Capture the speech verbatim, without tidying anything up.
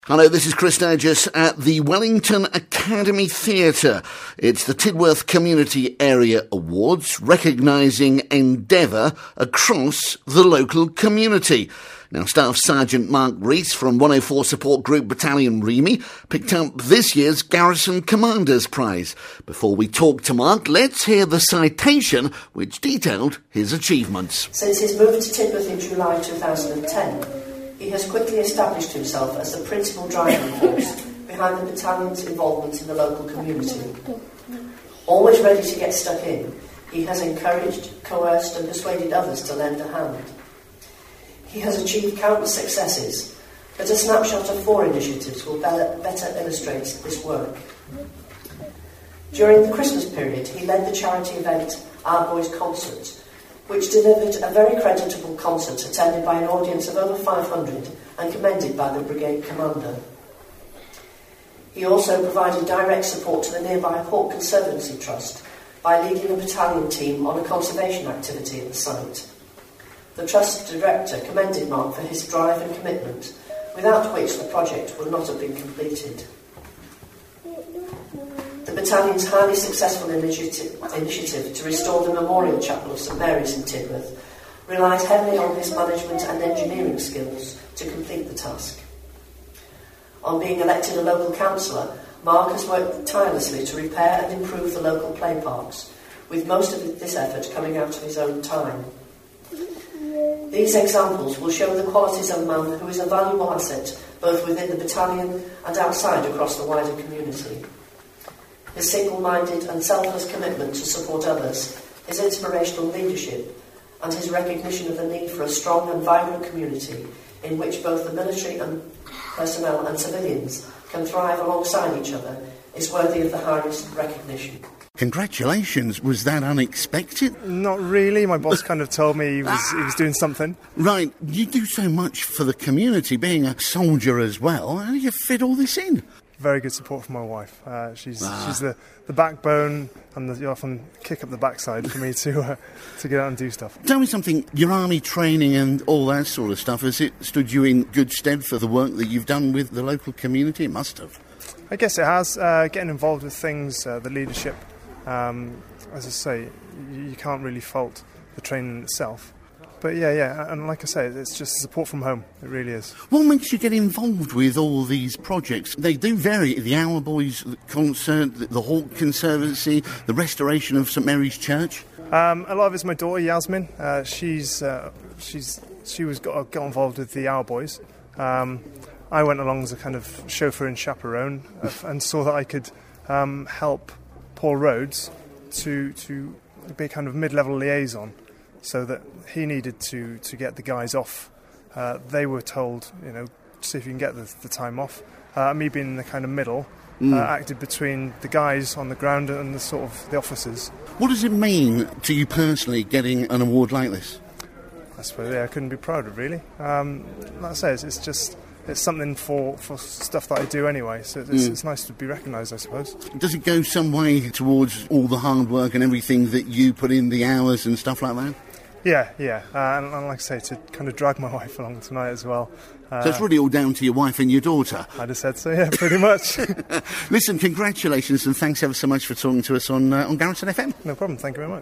Hello, this is Chris Sturgis at the Wellington Academy Theatre. It's the Tidworth Community Area Awards, recognising endeavour across the local community. Now, Staff Sergeant Mark Rees from one oh four Support Group Battalion Remy picked up this year's Garrison Commander's Prize. Before we talk to Mark, let's hear the citation which detailed his achievements. Since his move to Tidworth in July two thousand ten, he has quickly established himself as the principal driving force behind the battalion's involvement in the local community. Always ready to get stuck in, he has encouraged, coerced and persuaded others to lend a hand. He has achieved countless successes, but a snapshot of four initiatives will better illustrate this work. During the Christmas period, he led the charity event Our Boys Concert, which delivered a very creditable concert attended by an audience of over five hundred and commended by the brigade commander. He also provided direct support to the nearby Hawke Conservancy Trust by leading a battalion team on a conservation activity at the site. The Trust director commended Mark for his drive and commitment, without which the project would not have been completed. The battalion's highly successful initiative, initiative to restore the Memorial Chapel of St Mary's in Tidworth relies heavily on his management and engineering skills to complete the task. On being elected a local councillor, Mark has worked tirelessly to repair and improve the local play parks, with most of this effort coming out of his own time. These examples will show the qualities of a man who is a valuable asset both within the battalion and outside across the wider community. His single-minded and selfless commitment to support others, his inspirational leadership, and his recognition of the need for a strong and vibrant community in which both the military and personnel and civilians can thrive alongside each other is worthy of the highest recognition. Congratulations. Was that unexpected? Not really. My boss kind of told me he was, he was doing something. Right. You do so much for the community, being a soldier as well. How do you fit all this in? Very good support from my wife. Uh, she's ah. she's the, the backbone and the, you often kick up the backside for me to uh, to get out and do stuff. Tell me something, your army training and all that sort of stuff, has it stood you in good stead for the work that you've done with the local community? It must have. I guess it has. Uh, getting involved with things, uh, the leadership, um, as I say, you, you can't really fault the training itself. But yeah, yeah, and like I say, it's just support from home. It really is. What makes you get involved with all these projects? They do vary. The Our Boys concert, the Hawke Conservancy, the restoration of St Mary's Church. Um, a lot of it's my daughter Yasmin. Uh, she's uh, she's she was got, got involved with the Our Boys. Um, I went along as a kind of chauffeur and chaperone, uh, and saw that I could um, help Paul Rhodes to to be a kind of mid-level liaison. So that he needed to, to get the guys off. Uh, they were told, you know, see if you can get the, the time off. Uh, me being in the kind of middle, mm. uh, acted between the guys on the ground and the sort of the officers. What does it mean to you personally getting an award like this? I suppose, yeah, I couldn't be prouder, really. Um, like I say, it's, it's just it's something for, for stuff that I do anyway, so it's, mm. it's nice to be recognised, I suppose. Does it go some way towards all the hard work and everything that you put in, the hours and stuff like that? Yeah, yeah, uh, and, and like I say, to kind of drag my wife along tonight as well. Uh, so it's really all down to your wife and your daughter? I'd have said so, yeah, pretty much. Listen, congratulations and thanks ever so much for talking to us on, uh, on Garrison F M. No problem, thank you very much.